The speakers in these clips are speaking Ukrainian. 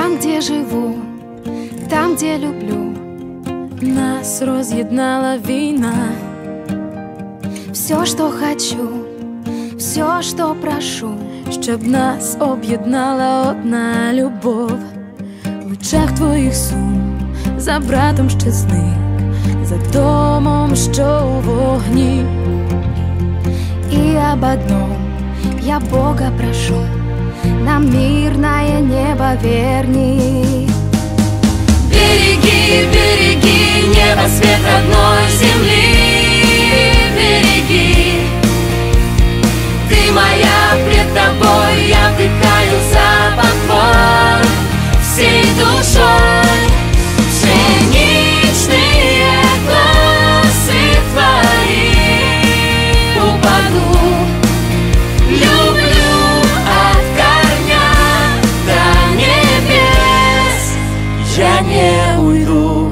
Там, где живу, там, где люблю, нас роз'єднала війна. Все, що хочу, все, що прошу, щоб нас об'єднала одна любов. В очах твоїх сум, за братом, що зник, за домом, що у вогні. И об одном я Бога прошу: нам мирное небо верни. Береги, береги небо, свет родной земли. Береги, ты моя, пред тобой я вдыхаю запах твой всей душой. Пшеничные косы твои упаду. Люблю от корня до небес, я не уйду.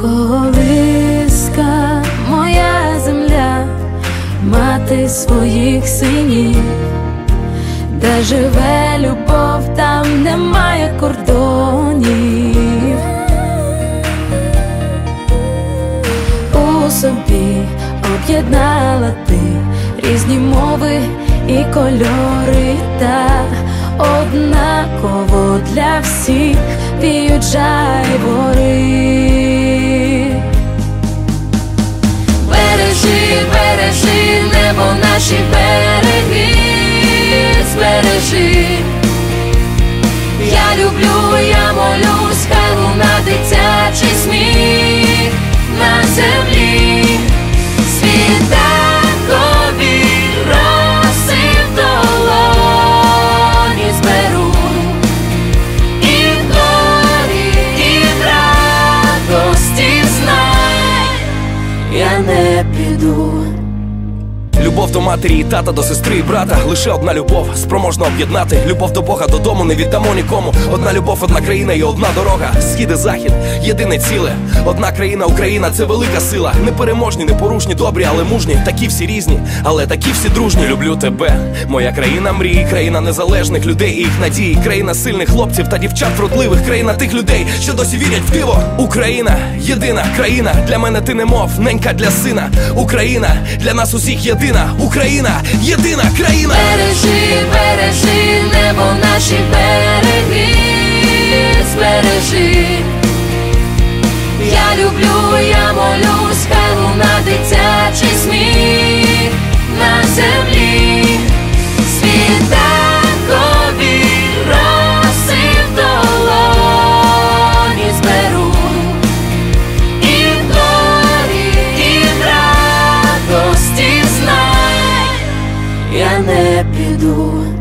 Колиска моя земля, мати своїх синів, де живе любов, там немає кордонів. У собі об'єднала ти різні мови і кольори, та однаково для всіх віють жайвори. Бережи, бережи небо, наші береги, збережи. Я люблю, я молюсь, хай луна дитячий сміх на землі. Світанкові роси в долоні зберу. І в горі, і в радості знай, я не піду. Любов до матері і тата, до сестри і брата. Лише одна любов спроможна об'єднати. Любов до Бога, додому не віддамо нікому. Одна любов, одна країна і одна дорога. Схід і захід, єдине ціле. Одна країна, Україна, це велика сила. Непереможні, непорушні, добрі, але мужні. Такі всі різні, але такі всі дружні. Люблю тебе, моя країна мрій, країна незалежних людей і їх надій. Країна сильних хлопців та дівчат вродливих. Країна тих людей, що досі вірять в диво. Україна, єдина країна. Для мене ти немов ненька для сина. Україна, для нас усіх єдина. Україна, єдина країна. Бережи, бережи небо, наші береги, збережи. Я люблю, я молюсь, хай луна дитячий сміх на землі. Світанкові роси в долоні зберу. І в горі, і в радості знай, я не піду.